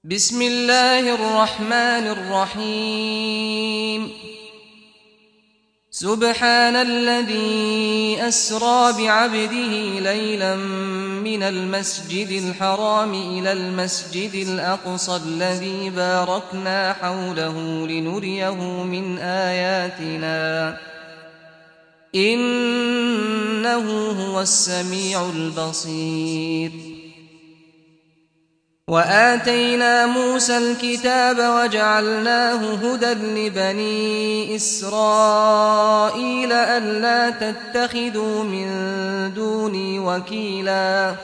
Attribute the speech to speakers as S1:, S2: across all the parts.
S1: بسم الله الرحمن الرحيم سبحان الذي أسرى بعبده ليلا من المسجد الحرام إلى المسجد الأقصى الذي باركنا حوله لنريه من آياتنا إنه هو السميع البصير وآتينا موسى الكتاب وجعلناه هدى لبني إسرائيل ألا تتخذوا من دوني وكيلا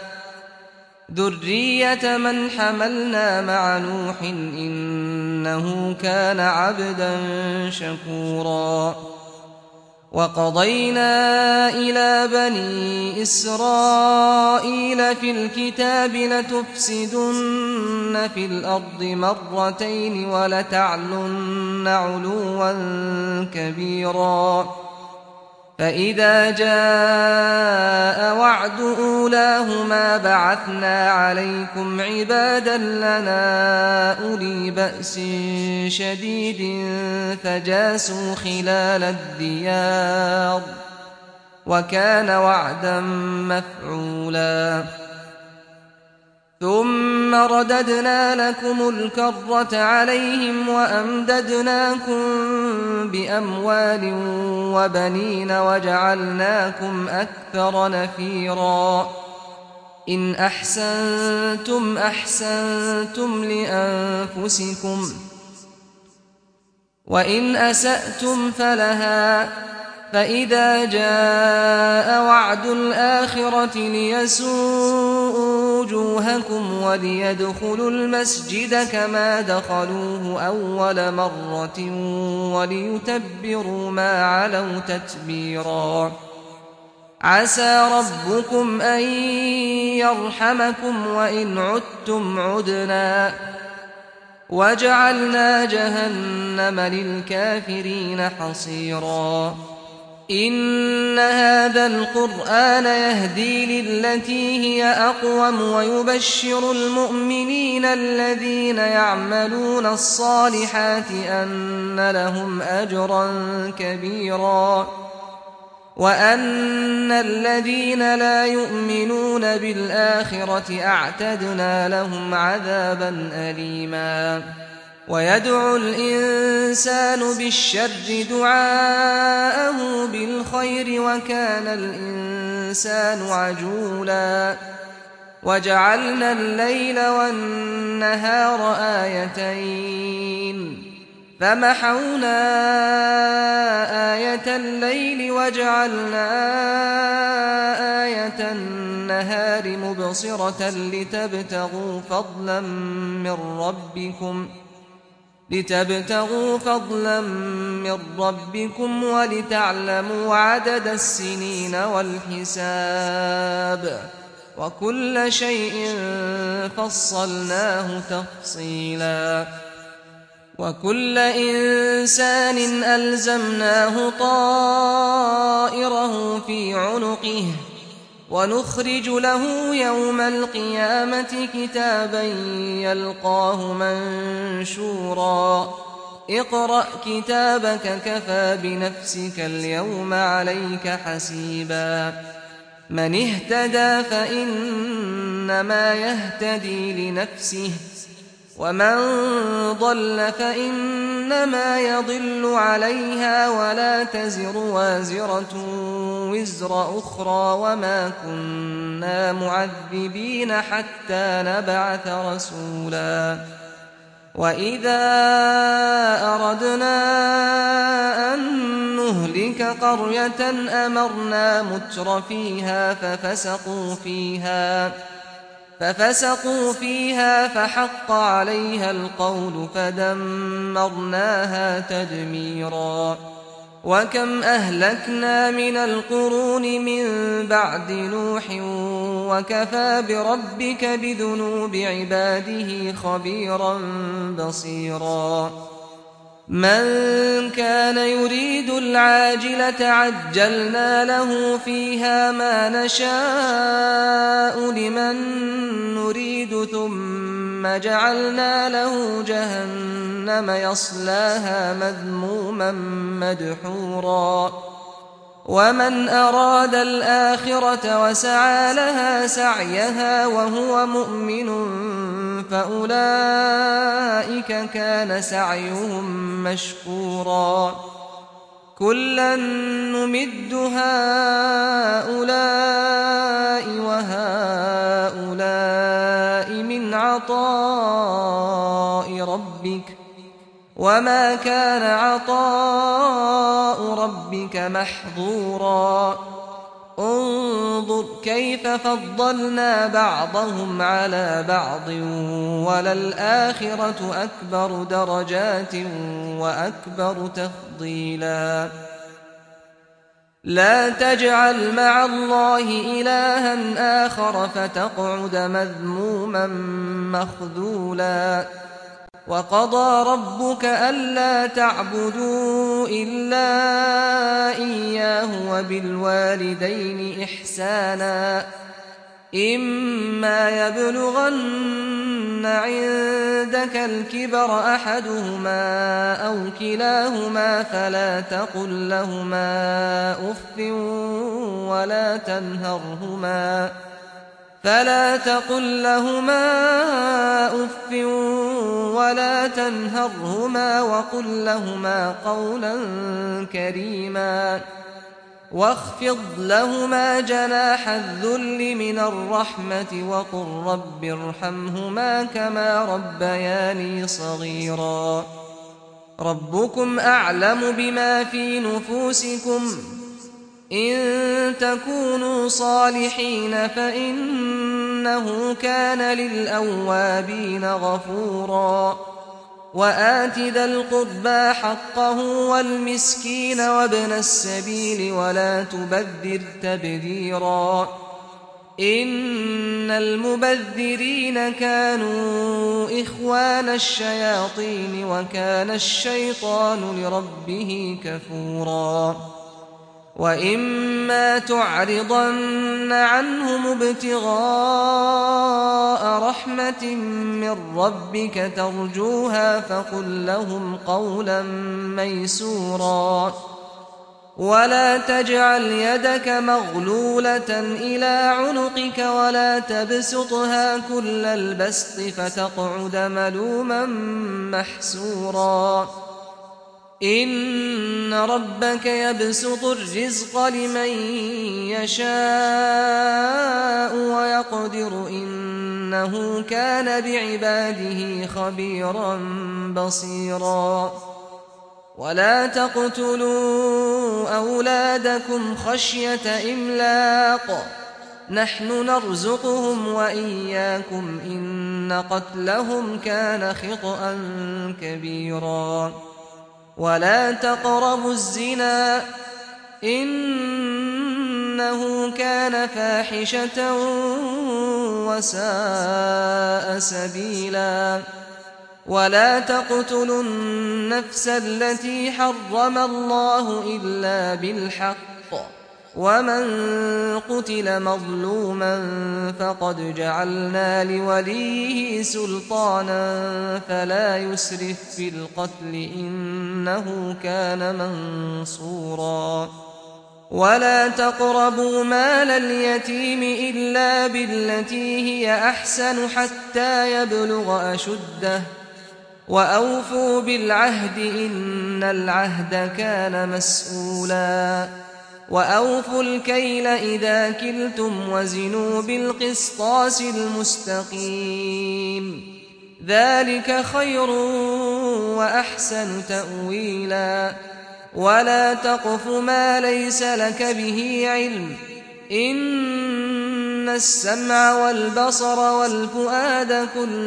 S1: ذرية من حملنا مع نوح إنه كان عبدا شكورا وقضينا إلى بني إسرائيل في الكتاب لتفسدن في الأرض مرتين ولتعلن علوا كبيرا فإذا جاء وعد أولاهما بعثنا عليكم عبادا لنا أولي بأس شديد فجاسوا خلال الديار وكان وعدا مفعولا ثم رددنا لكم الكرة عليهم وأمددناكم بأموال وبنين وجعلناكم أكثر نفيرا إن أحسنتم أحسنتم لأنفسكم وإن أسأتم فلها فإذا جاء وعد الآخرة ليسوءوا وجوهكم وليدخلوا المسجد كما دخلوه أول مرة وليتبروا ما علوا تتبيرا عسى ربكم أن يرحمكم وإن عدتم عدنا وجعلنا جهنم للكافرين حصيرا إن هذا القرآن يهدي للتي هي أقوم ويبشر المؤمنين الذين يعملون الصالحات أن لهم أجرا كبيرا وأن الذين لا يؤمنون بالآخرة أعتدنا لهم عذابا أليما ويدعو الإنسان بالشر دعاءه بالخير وكان الإنسان عجولا وجعلنا الليل والنهار آيتين فمحونا آية الليل وجعلنا آية النهار مبصرة لتبتغوا فضلا من ربكم ولتعلموا عدد السنين والحساب وكل شيء فصلناه تفصيلا وكل إنسان ألزمناه طائره في عنقه ونخرج له يوم القيامة كتابا يلقاه منشورا اقرأ كتابك كفى بنفسك اليوم عليك حسيبا من اهتدى فإنما يهتدي لنفسه ومن ضل فإنما يضل عليها ولا تزر وازرة وزر أخرى وما كنا معذبين حتى نبعث رسولا وإذا أردنا أن نهلك قرية أمرنا متر فيها ففسقوا فيها فحق عليها القول فدمرناها تدميرا وكم أهلكنا من القرون من بعد نوح وكفى بربك بذنوب عباده خبيرا بصيرا من كان يريد العاجلة عجلنا له فيها ما نشاء لمن نريد ثم ثم جعلنا له جهنم يصلاها مذموما مدحورا ومن أراد الآخرة وسعى لها سعيها وهو مؤمن فأولئك كان سعيهم مشكورا كلا نمد هؤلاء وهؤلاء من عطاء ربك وما كان عطاء ربك محظورا انظر كيف فضلنا بعضهم على بعض وللآخرة أكبر درجات وأكبر تفضيلا لا تجعل مع الله إلها آخر فتقعد مذموما مخذولا وقضى ربك ألا تعبدوا إلا إياه وبالوالدين إحسانا إما يبلغن عندك الكبر أحدهما أو كلاهما فلا تقل لهما أف ولا تنهرهما وقل لهما قولا كريما واخفض لهما جناح الذل من الرحمة وقل رب ارحمهما كما ربياني صغيرا ربكم أعلم بما في نفوسكم إن تكونوا صالحين فإنه كان للأوابين غفورا وآت ذا القربى حقه والمسكين وابن السبيل ولا تبذر تبذيرا إن المبذرين كانوا إخوان الشياطين وكان الشيطان لربه كفورا وإما تعرضن عنهم ابتغاء رحمة من ربك ترجوها فقل لهم قولا ميسورا ولا تجعل يدك مغلولة إلى عنقك ولا تبسطها كل البسط فتقعد ملوما محسورا إن ربك يبسط الرزق لمن يشاء ويقدر إنه كان بعباده خبيرا بصيرا ولا تقتلوا أولادكم خشية إملاق نحن نرزقهم وإياكم إن قتلهم كان خطأ كبيرا ولا تقربوا الزنا إنه كان فاحشة وساء سبيلا ولا تقتلوا النفس التي حرم الله إلا بالحق ومن قتل مظلوما فقد جعلنا لوليه سلطانا فلا يسرف في القتل إنه كان منصورا ولا تقربوا مال اليتيم إلا بالتي هي أحسن حتى يبلغ أشده وأوفوا بالعهد إن العهد كان مسؤولا وأوفوا الكيل إذا كلتم وزنوا بالقسطاس المستقيم ذلك خير وأحسن تأويلا ولا تقف ما ليس لك به علم إن السمع والبصر والفؤاد كل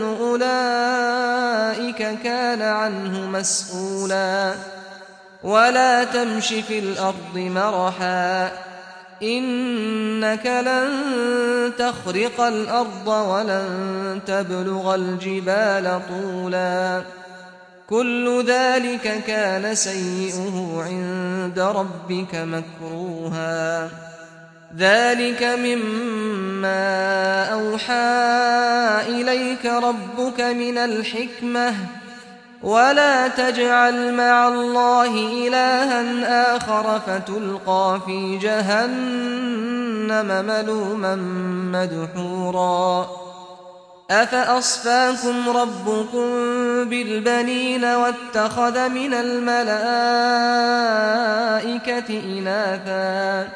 S1: أولئك كان عنه مسؤولا ولا تمش في الأرض مرحا إنك لن تخرق الأرض ولن تبلغ الجبال طولا كل ذلك كان سيئه عند ربك مكروها ذلك مما أوحى إليك ربك من الحكمة ولا تجعل مع الله إلها آخر فتلقى في جهنم ملوما مدحورا أفأصفاكم ربكم بالبنين واتخذ من الملائكة إناثا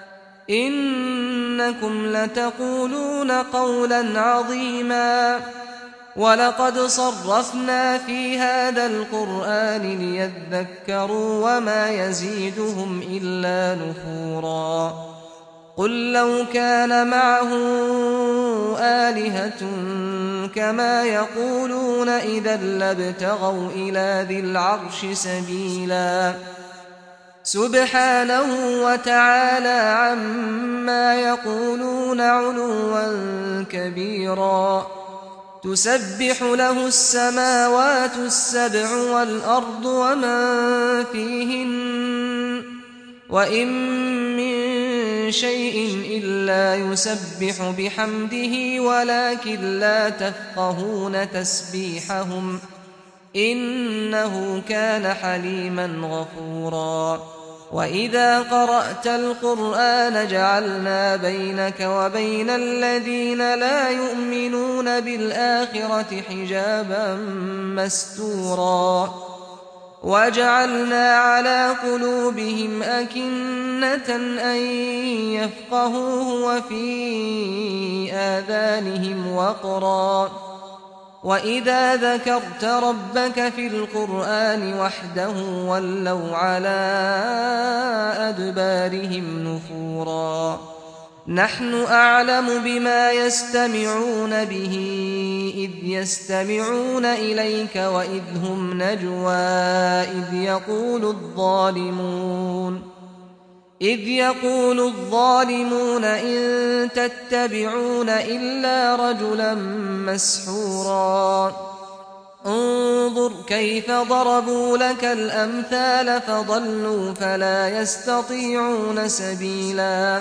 S1: إنكم لتقولون قولا عظيما ولقد صرفنا في هذا القرآن ليذكروا وما يزيدهم إلا نفورا قل لو كان معه آلهة كما يقولون إذا لابتغوا إلى ذي العرش سبيلا سبحانه وتعالى عما يقولون علوا كبيرا تسبح له السماوات السبع والأرض ومن فيهن وإن من شيء إلا يسبح بحمده ولكن لا تفقهون تسبيحهم إنه كان حليما غفورا وإذا قرأت القرآن جعلنا بينك وبين الذين لا يؤمنون بالآخرة حجابا مستورا وجعلنا على قلوبهم أكنة أن يفقهوه وفي آذانهم وقرا وإذا ذكرت ربك في القرآن وحده ولوا على أدبارهم نفورا نحن أعلم بما يستمعون به إذ يستمعون إليك وإذ هم نجوى إذ يقول الظالمون إن تتبعون إلا رجلا مسحورا انظر كيف ضربوا لك الأمثال فضلوا فلا يستطيعون سبيلا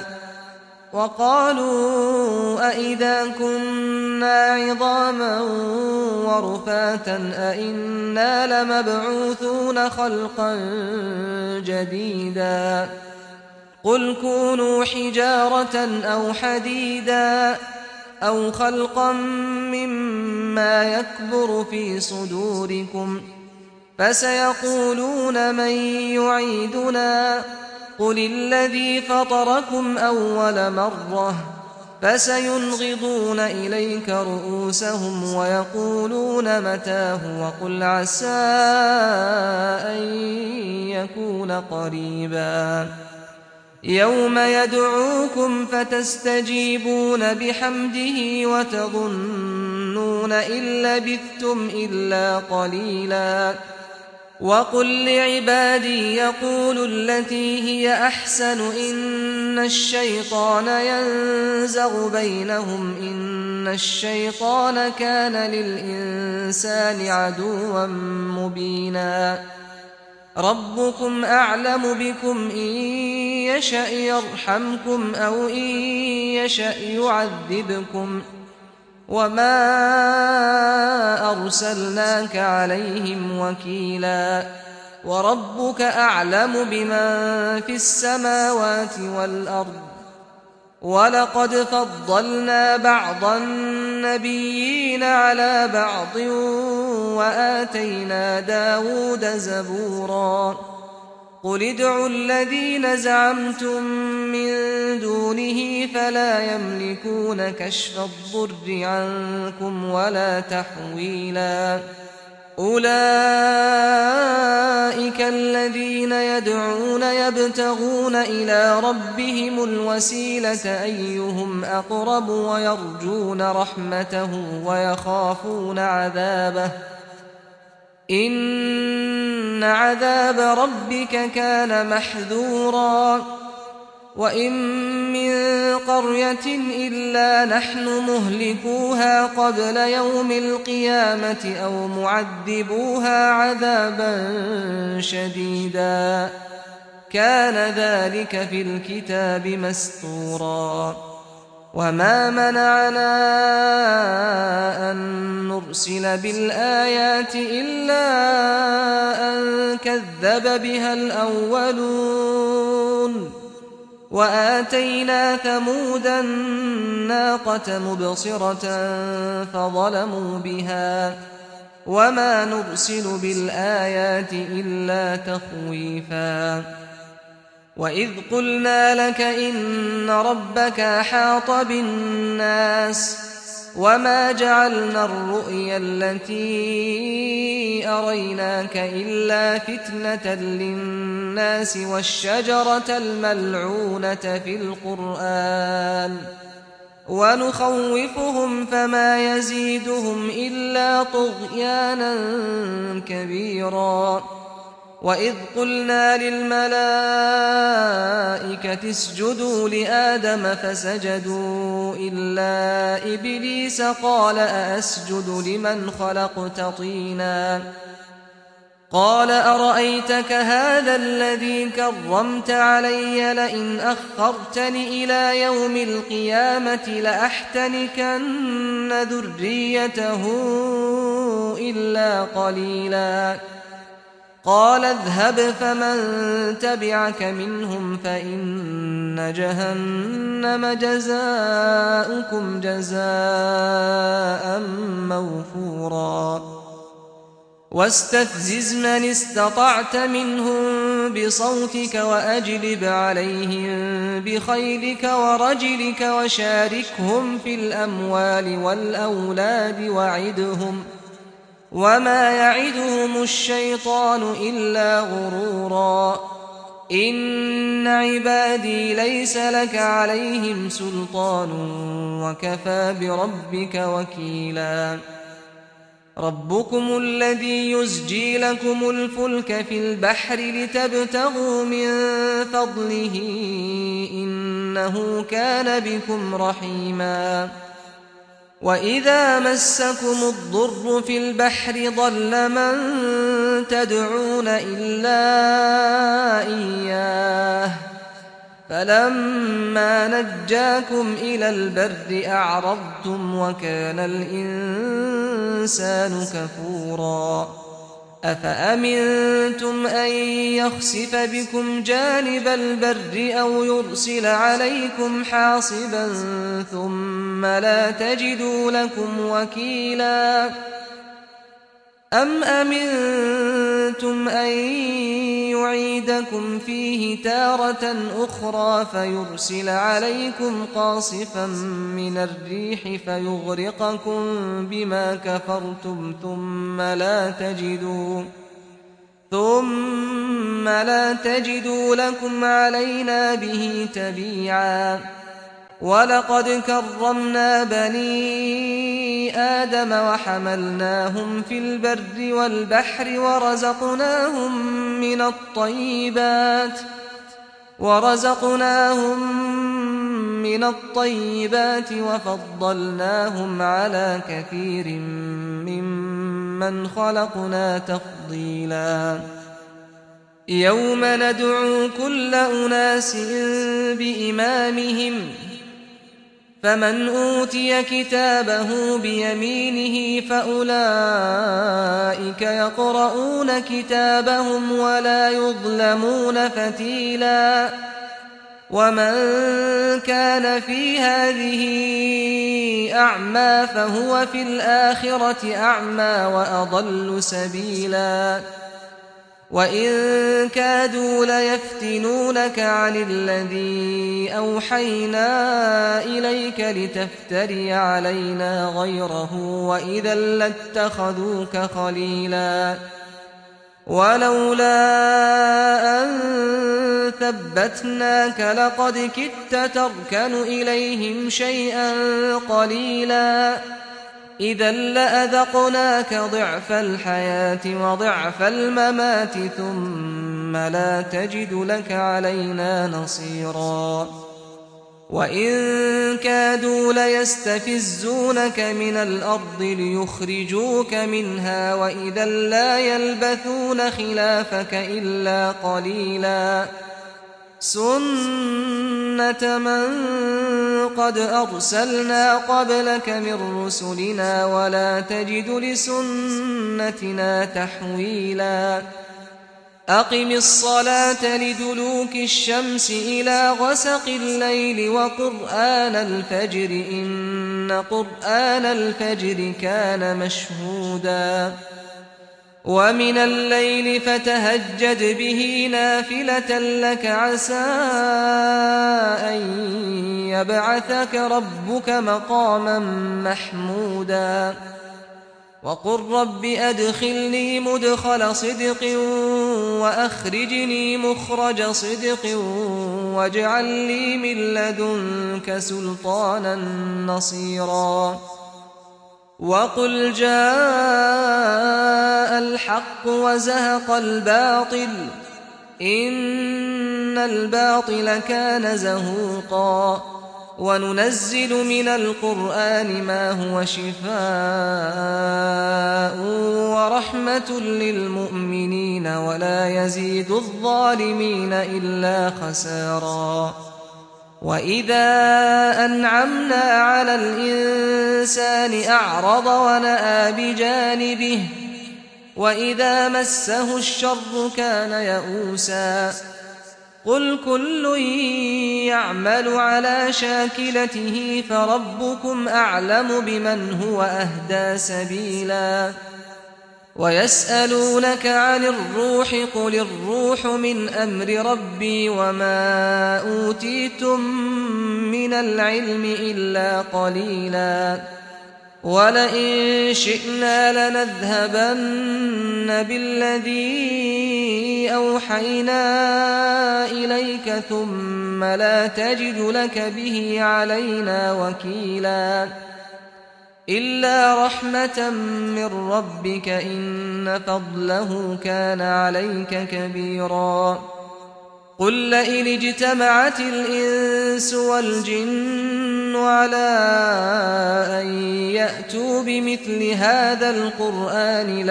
S1: وقالوا أئذا كنا عظاما ورفاتا أئنا لمبعوثون خلقا جديدا قل كونوا حجارة أو حديدا أو خلقا مما يكبر في صدوركم فسيقولون من يعيدنا قل الذي فطركم أول مرة فسينغضون إليك رؤوسهم ويقولون متاه وقل عسى أن يكون قريبا يوم يدعوكم فتستجيبون بحمده وتظنون إن لبثتم إلا قليلا وقل لعبادي يقولوا التي هي أحسن إن الشيطان ينزغ بينهم إن الشيطان كان للإنسان عدوا مبينا ربكم أعلم بكم إن يشأ يرحمكم أو إن يشأ يعذبكم وما أرسلناك عليهم وكيلا وربك أعلم بمن في السماوات والأرض ولقد فضلنا بعض النبيين على بعض وآتينا داود زبورا قل ادعوا الذين زعمتم من دونه فلا يملكون كشف الضر عنكم ولا تحويلا أولئك الذين يدعون يبتغون إلى ربهم الوسيلة أيهم أقرب ويرجون رحمته ويخافون عذابه إن عذاب ربك كان محذورا وإن من قرية إلا نحن مهلكوها قبل يوم القيامة أو معذبوها عذابا شديدا كان ذلك في الكتاب مسطورا وما منعنا أن نرسل بالآيات إلا أن كذب بها الأولون وآتينا ثمود الناقة مبصرة فظلموا بها وما نرسل بالآيات إلا تخويفا وإذ قلنا لك إن ربك أحاط بالناس وما جعلنا الرؤيا التي أريناك إلا فتنة للناس والشجرة الملعونة في القرآن ونخوفهم فما يزيدهم إلا طغيانا كبيرا وإذ قلنا للملائكة اسجدوا لآدم فسجدوا إلا إبليس قال أأسجد لمن خلقت طينا قال أرأيتك هذا الذي كرمت علي لئن أخرتني إلى يوم القيامة لأحتنكن ذريته إلا قليلا قال اذهب فمن تبعك منهم فإن جهنم جزاؤكم جزاء موفورا واستفزز من استطعت منهم بصوتك وأجلب عليهم بخيلك ورجلك وشاركهم في الأموال والأولاد وعدهم وما يعدهم الشيطان إلا غرورا إن عبادي ليس لك عليهم سلطان وكفى بربك وكيلا ربكم الذي يزجي لكم الفلك في البحر لتبتغوا من فضله إنه كان بكم رحيما وإذا مسكم الضر في البحر ضل من تدعون إلا إياه فلما نجاكم إلى البر أعرضتم وكان الإنسان كفورا أفأمنتم أن يخسف بكم جانب البر أو يرسل عليكم حاصبا ثم لا تجدوا لكم وكيلا أم أمنتم أن يعيدكم فيه تارة أخرى فيرسل عليكم قاصفا من الريح فيغرقكم بما كفرتم ثم لا تجدوا لكم علينا به تبيعا ولقد كرمنا بني آدم وحملناهم في البر والبحر ورزقناهم من الطيبات وفضلناهم على كثير ممن خلقنا تفضيلا يوم ندعو كل أناس بإمامهم فمن أوتي كتابه بيمينه فأولئك يقرؤون كتابهم ولا يظلمون فتيلا ومن كان في هذه أعمى فهو في الآخرة أعمى وأضل سبيلا وإن كادوا ليفتنونك عن الذي أوحينا إليك لتفتري علينا غيره وإذا لاتخذوك خليلا ولولا أن ثبتناك لقد كدت تركن إليهم شيئا قليلا إذا لأذقناك ضعف الحياة وضعف الممات ثم لا تجد لك علينا نصيرا وإن كادوا ليستفزونك من الأرض ليخرجوك منها وإذا لا يلبثون خلافك إلا قليلا سُنَّةَ مَن قَدْ أَرْسَلْنَا قَبْلَكَ مِن رُّسُلِنَا وَلَا تَجِدُ لِسُنَّتِنَا تَحْوِيلًا أَقِمِ الصَّلَاةَ لِدُلُوكِ الشَّمْسِ إِلَىٰ غَسَقِ اللَّيْلِ وَقُرْآنَ الْفَجْرِ ۖ إِنَّ قُرْآنَ الْفَجْرِ كَانَ مَشْهُودًا وَمِنَ اللَّيْلِ فَتَهَجَّدْ بِهِ نَافِلَةً لَّكَ عَسَىٰ أَن يَبْعَثَكَ رَبُّكَ مَقَامًا مَّحْمُودًا وَقُل رَّبِّ أَدْخِلْنِي مُدْخَلَ صِدْقٍ وَأَخْرِجْنِي مُخْرَجَ صِدْقٍ وَاجْعَل لِّي مِن لَّدُنكَ سُلْطَانًا نَّصِيرًا وَقُلْ جَاءَ الْحَقُّ وَزَهَقَ الْبَاطِلُ إِنَّ الْبَاطِلَ كَانَ زَهُوقًا وَنُنَزِّلُ مِنَ الْقُرْآنِ مَا هُوَ شِفَاءٌ وَرَحْمَةٌ لِّلْمُؤْمِنِينَ وَلَا يَزِيدُ الظَّالِمِينَ إِلَّا خَسَارًا وَإِذَا أَنْعَمْنَا عَلَى الْإِنسَانِ أَعْرَضَ وَنَأَىٰ بِجَانِبِهِ وَإِذَا مَسَّهُ الشَّرُّ كَانَ يَئُوسًا قُلْ كُلٌّ يَعْمَلُ عَلَىٰ شَاكِلَتِهِ فَرَبُّكُمْ أَعْلَمُ بِمَنْ هُوَ أَهْدَىٰ سَبِيلًا وَيَسْأَلُونَكَ عَنِ الرُّوحِ قُلِ الرُّوحُ مِنْ أَمْرِ رَبِّي وَمَا أُوتِيتُم مِّنَ الْعِلْمِ إِلَّا قَلِيلًا وَلَئِن شِئْنَا لَنَذْهَبَنَّ بِالَّذِي أَوْحَيْنَا إِلَيْكَ ثُمَّ لَا تَجِدُ لَكَ بِهِ عَلَيْنَا وَكِيلًا إِلَّا رَحْمَةً مِّن رَّبِّكَ إِنَّ فَضْلَهُ كَانَ عَلَيْكَ كَبِيرًا قُل لَّئِنِ اجْتَمَعَتِ الْإِنسُ وَالْجِنُّ عَلَىٰ أَن يَأْتُوا بِمِثْلِ هَٰذَا الْقُرْآنِ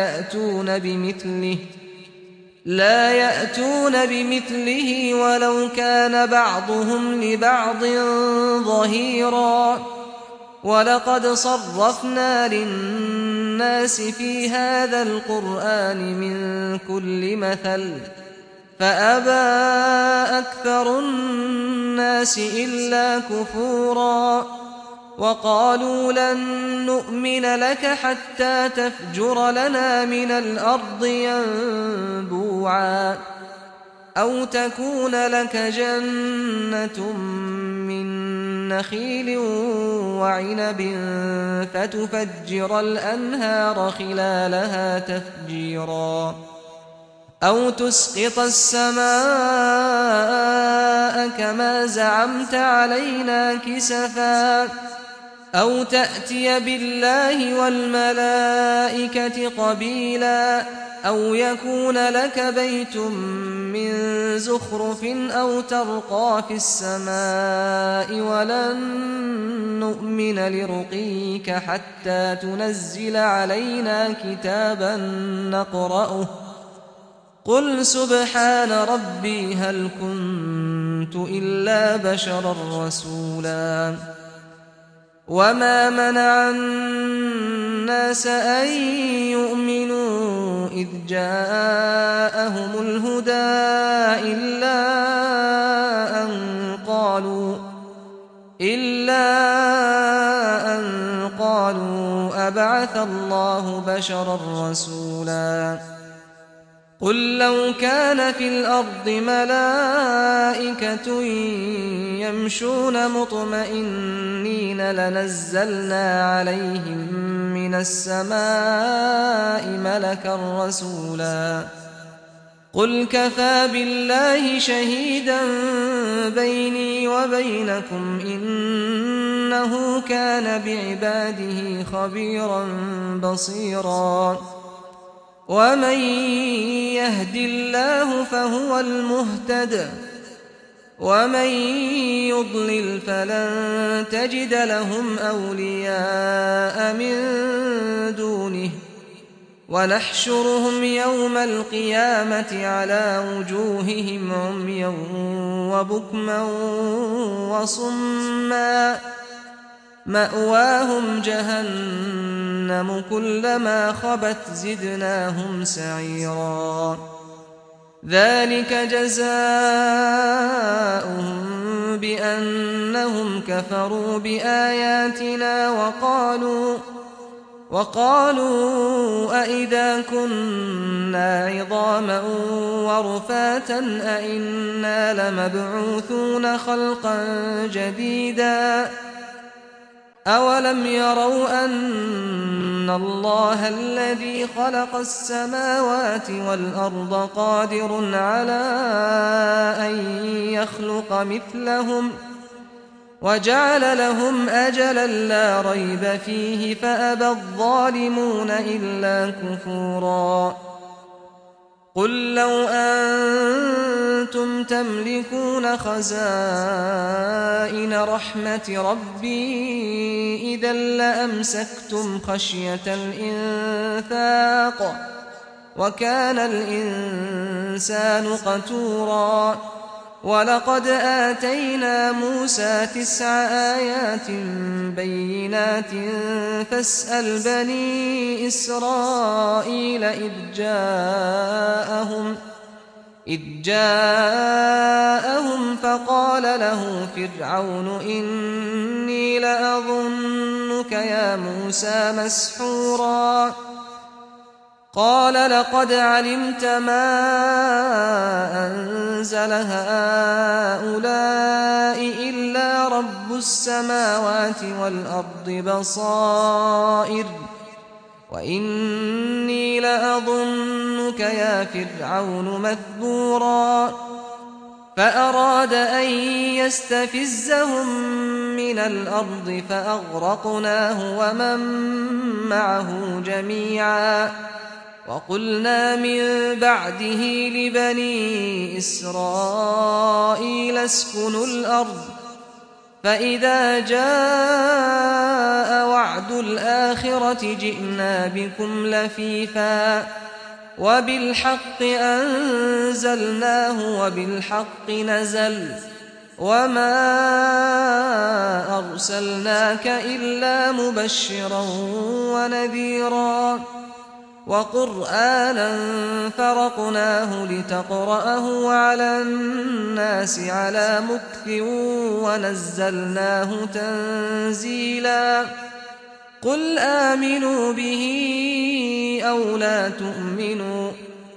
S1: لَا يَأْتُونَ بِمِثْلِهِ وَلَوْ كَانَ بَعْضُهُمْ لِبَعْضٍ ظَهِيرًا وَلَقَدْ صَرَّفْنَا لِلنَّاسِ فِي هَٰذَا الْقُرْآنِ مِن كُلِّ مَثَلٍ فَأَبَىٰ أَكْثَرُ النَّاسِ إِلَّا كُفُورًا وَقَالُوا لَن نُّؤْمِنَ لَكَ حَتَّىٰ تَفْجُرَ لَنَا مِنَ الْأَرْضِ يَنبُوعًا أَوْ تَكُونَ لَكَ جَنَّةٌ مِّن نَّخِيلٍ وَعِنَبٍ فَتُفَجِّرَ الْأَنْهَارَ خِلَالَهَا تَفْجِيرًا أَوْ تُسْقِطَ السَّمَاءَ كَمَا زَعَمْتَ عَلَيْنَا كِسَفًا أَوْ تَأْتِيَ بِاللَّهِ وَالْمَلَائِكَةِ قَبِيلًا أَوْ يَكُونَ لَكَ بَيْتٌ مِّن زُخْرُفٍ أَوْ تَرْقَىٰ فِي السَّمَاءِ وَلَن نُّؤْمِنَ لِرُقِيِّكَ حَتَّىٰ تُنَزِّلَ عَلَيْنَا كِتَابًا نَّقْرَؤُهُ قُلْ سُبْحَانَ رَبِّي هَلْ كُنتُ إِلَّا بَشَرًا رَّسُولًا وَمَا مَنَعَ النَّاسَ أَن يُؤْمِنُوا إِذْ جَاءَهُمُ الْهُدَىٰ إِلَّا أَن قَالُوا أَبَعَثَ اللَّهُ بَشَرًا رَّسُولًا قُل لَّوْ كَانَ فِي الْأَرْضِ مَلَائِكَةٌ يَمْشُونَ مُطْمَئِنِّينَ لَنَزَّلْنَا عَلَيْهِم مِّنَ السَّمَاءِ مَلَكًا رَّسُولًا قُلْ كَفَىٰ بِاللَّهِ شَهِيدًا بَيْنِي وَبَيْنَكُمْ ۚ إِنَّهُ كَانَ بِعِبَادِهِ خَبِيرًا بَصِيرًا وَمَن يَهْدِ اللَّهُ فَهُوَ الْمُهْتَدِ ۖ وَمَن يُضْلِلْ فَلَن تَجِدَ لَهُمْ أَوْلِيَاءَ مِن دُونِهِ ۖ ونحشرهم يوم القيامة على وجوههم عميا وبكما وصما مأواهم جهنم كلما خبت زدناهم سعيرا ذلك جزاؤهم بأنهم كفروا بآياتنا وقالوا أئذا كنا عظاما ورفاتا أئنا لمبعوثون خلقا جديدا أولم يروا أن الله الذي خلق السماوات والأرض قادر على أن يخلق مثلهم وجعل لهم أجلا لا ريب فيه فأبى الظالمون إلا كفورا قل لو أنتم تملكون خزائن رحمة ربي إذا لأمسكتم خشية الإنفاق وكان الإنسان قتورا ولقد آتينا موسى 9 آيات بينات فاسأل بني إسرائيل إذ جاءهم فقال له فرعون إني لأظنك يا موسى مسحورا قال لقد علمت ما أنزل هؤلاء إلا رب السماوات والأرض بصائر وإني لأظنك يا فرعون مثبورا فأراد أن يستفزهم من الأرض فأغرقناه ومن معه جميعا وقلنا من بعده لبني إسرائيل اسكنوا الأرض فإذا جاء وعد الآخرة جئنا بكم لفيفا وبالحق أنزلناه وبالحق نزل وما أرسلناك إلا مبشرا ونذيرا وقرآنا فرقناه لتقرأه على الناس على مكث ونزلناه تنزيلا قل آمنوا به أو لا تؤمنوا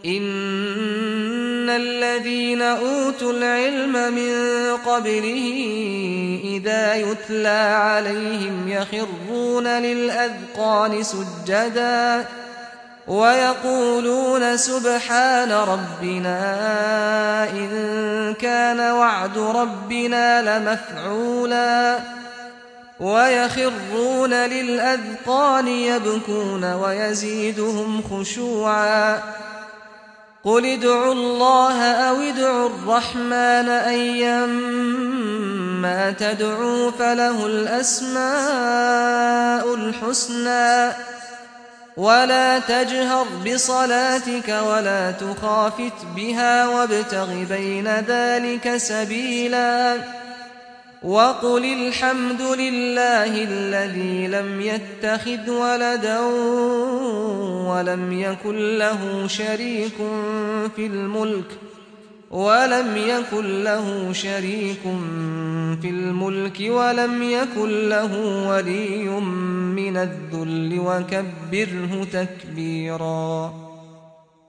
S1: إن الذين أوتوا العلم من قبله إذا يتلى عليهم يخرون للأذقان سجدا ويقولون سبحان ربنا إن كان وعد ربنا لمفعولا ويخرون للأذقان يبكون ويزيدهم خشوعا قل ادعوا الله أو ادعوا الرحمن أيما تدعوا فله الأسماء الحسنى ولا تجهر بصلاتك ولا تخافت بها وابتغ بين ذلك سبيلا وقل الحمد لله الذي لم يتخذ ولدا ولم يكن له شريك في الملك ولم يكن له ولي من الذل وكبره تكبيرا